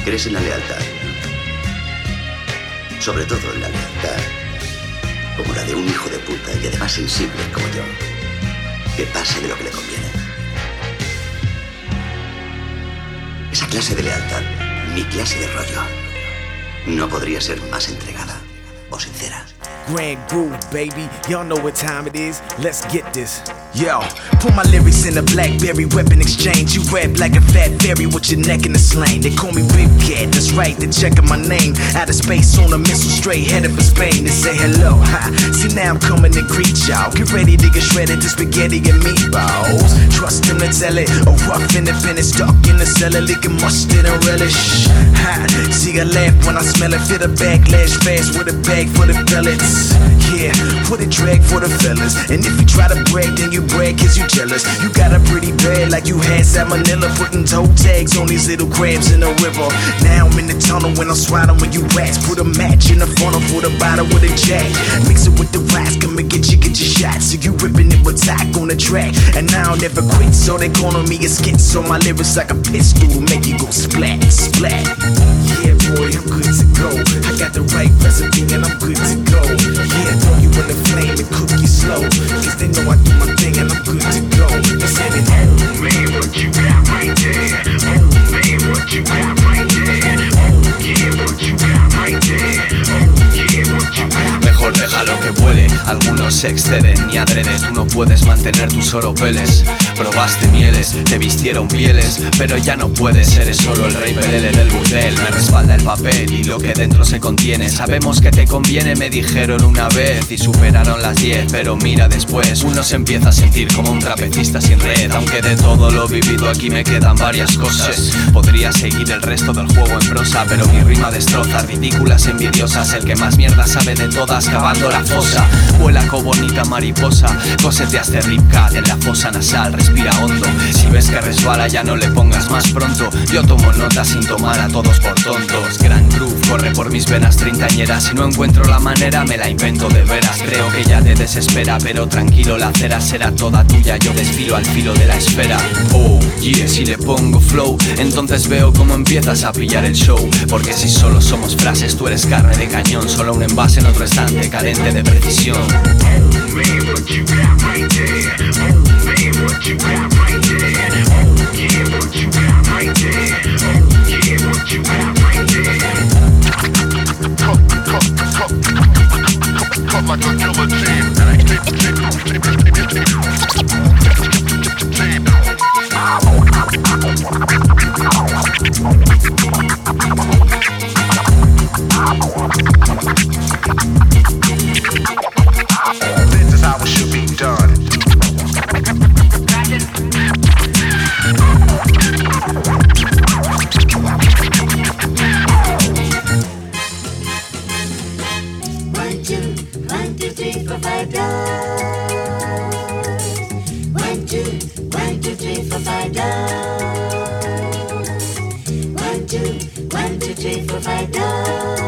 Crees en la lealtad. Sobre todo en la lealtad, como la de un hijo de puta y además sensible como yo, que pase de lo que le conviene. Esa clase de lealtad, mi clase de rollo, no podría ser más entregada o sincera. Grand Groove, baby, y'all know what time it is, let's get this. Yo, put my lyrics in a BlackBerry weapon exchange. You rap like a fat fairy with your neck in a sling. They call me Big Cat, that's right, they're checking my name. Out of space on a missile straight headed for Spain. They say hello, ha, see now I'm coming to greet y'all. Get ready to get shredded to spaghetti and meatballs. Trust them to tell it, a rough independent stuck in the cellar, leaking mustard and relish. Ha, see I laugh when I smell it, fit a backlash fast with a bag for the pellets. Yeah, put a drag for the fellas. And if you try to brag, then you brag cause you jealous. You got a pretty bad like you had salmonella, putting toe tags on these little crabs in the river. Now I'm in the tunnel when I'm swatting with you rats. Put a match in the funnel for the bottle with a jack. Mix it with the rocks, come and get your shots. So you ripping it with tack on the track. And now I'll never quit, so they calling me a skit. So my lyrics like a pistol to make you go splat, splat. Yeah boy, I'm good to go. I got the right recipe and I'm good to go. Yeah, throw you in the flame and cook you slow. Cause they know I do my thing and I'm good to go. They said it, oh man, what you got right there? Oh man, what you got right there? Oh yeah, what you got right there? Oh yeah, what you got right there? Mejor déjalo que vuele, algunos se exceden y adrede. Tú no puedes mantener tus oropeles. Probaste mieles, te vistieron pieles, pero ya no puedes, eres solo el rey Pelele del burdel. Me respalda el papel y lo que dentro se contiene. Sabemos que te conviene, me dijeron una vez y superaron las 10, pero mira después uno se empieza a sentir como un trapecista sin red. Aunque de todo lo vivido aquí me quedan varias cosas. Podría seguir el resto del juego en prosa, pero mi rima destroza ridículas envidiosas. El que más mierda sabe de todas, cavando la fosa. Vuela como bonita mariposa, coseteaste ripcat en la fosa nasal, respira hondo. Si ves que resbala ya no le pongas más pronto. Yo tomo nota sin tomar a todos por tontos. Grand Groove corre por mis venas treintañeras. Si no encuentro la manera me la invento de veras. Creo que ya te desespera, pero tranquilo, la cera será toda tuya. Yo desfilo al filo de la espera. Oh yeah, si le pongo flow, entonces veo cómo empiezas a pillar el show. Porque si solo somos frases, tú eres carne de cañón. Solo un envase en otro estante, carente de precisión. Oh man, what you got right there? Oh man, what you got right there? Oh yeah, what you got right there? Oh yeah, what you got right there? Cut like a guillotine. This is how it should be done. One, two, 3, 4, 5, down. 1, 2, 3, 4, 5, down. 1, 2, 3, 4, 5, down.